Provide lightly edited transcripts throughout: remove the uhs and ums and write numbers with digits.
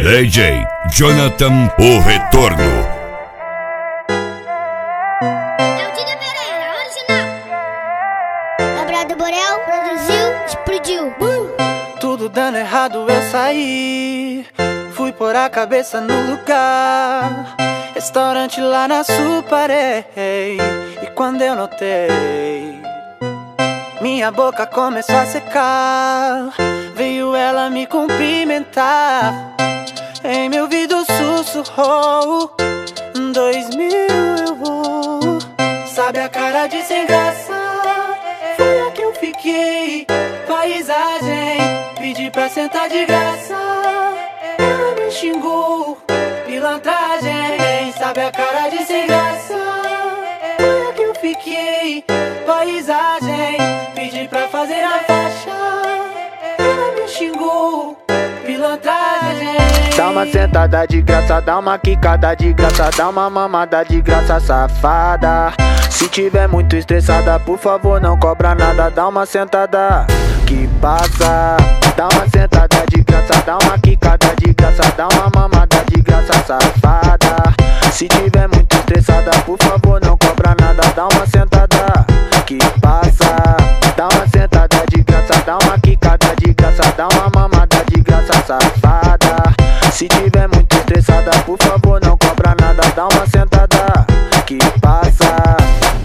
DJ Jonathan, o retorno. Labrado Borel, produziu, explodiu. Tudo dando errado eu saí, fui pôr a cabeça no lugar. Restaurante lá na Suparé. E quando eu notei, minha boca começou a secar. Veio ela me cumprimentar, em meu ouvido sussurrou: 2000 eu vou. Sabe a cara de sem graça? Foi a que eu fiquei. Paisagem, pedi pra sentar de graça. Ela me xingou, pilantragem. Sabe a cara de sem graça? Foi a que eu fiquei. Paisagem, pedi pra fazer a faixa. Ela me xingou, pilantragem. Dá uma sentada de graça, dá uma quicada de graça, dá uma mamada de graça, safada. Se tiver muito estressada, por favor não cobra nada. Dá uma sentada que passa. Dá uma sentada de graça, dá uma quicada de graça, dá uma mamada de graça, safada. Se tiver muito estressada, por favor não cobra nada. Dá uma sentada que passa. Dá uma sentada de graça, dá uma quicada de graça, dá uma mamada de graça, safada. Se tiver muito estressada, por favor não cobra nada. Dá uma sentada que passa.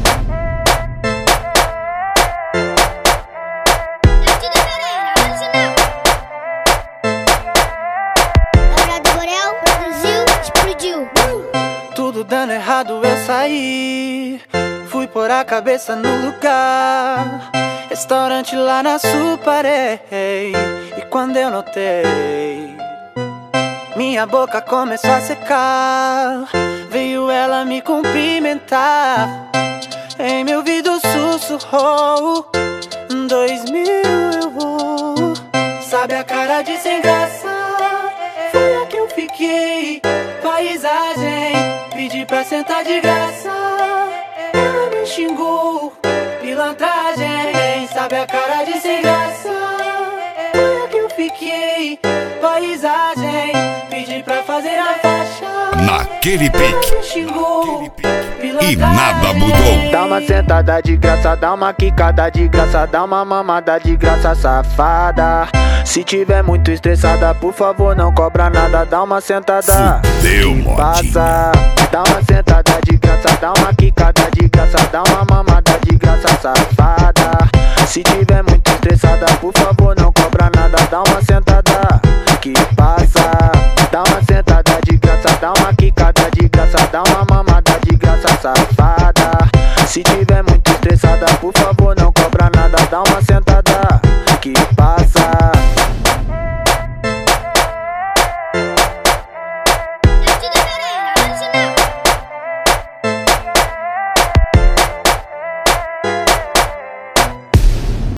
Labrado Borel, produziu, explodiu. Tudo dando errado eu saí, fui pôr a cabeça no lugar. Restaurante lá na Suparé. E quando eu notei, minha boca começou a secar. Veio ela me cumprimentar, em meu ouvido sussurrou: 2000 eu vou. Sabe a cara de sem graça? Foi a que eu fiquei. Paisagem, pedi pra sentar de graça. Ela me xingou, pilantragem. Sabe a cara de sem graça? Foi a que eu fiquei. Paisagem, pedi pra fazer a faixa. Naquele pique. Me xingou, E nada mudou. dá uma sentada de graça, dá uma quicada de graça, dá uma mamada de graça, safada. Se tiver muito estressada, por favor não cobra nada. Dá uma sentada Fudeu, que modinha. passa. Dá uma sentada de graça, dá uma quicada de graça, dá uma mamada de graça, safada. Se tiver muito estressada, por favor não cobra nada. Dá uma sentada que passa.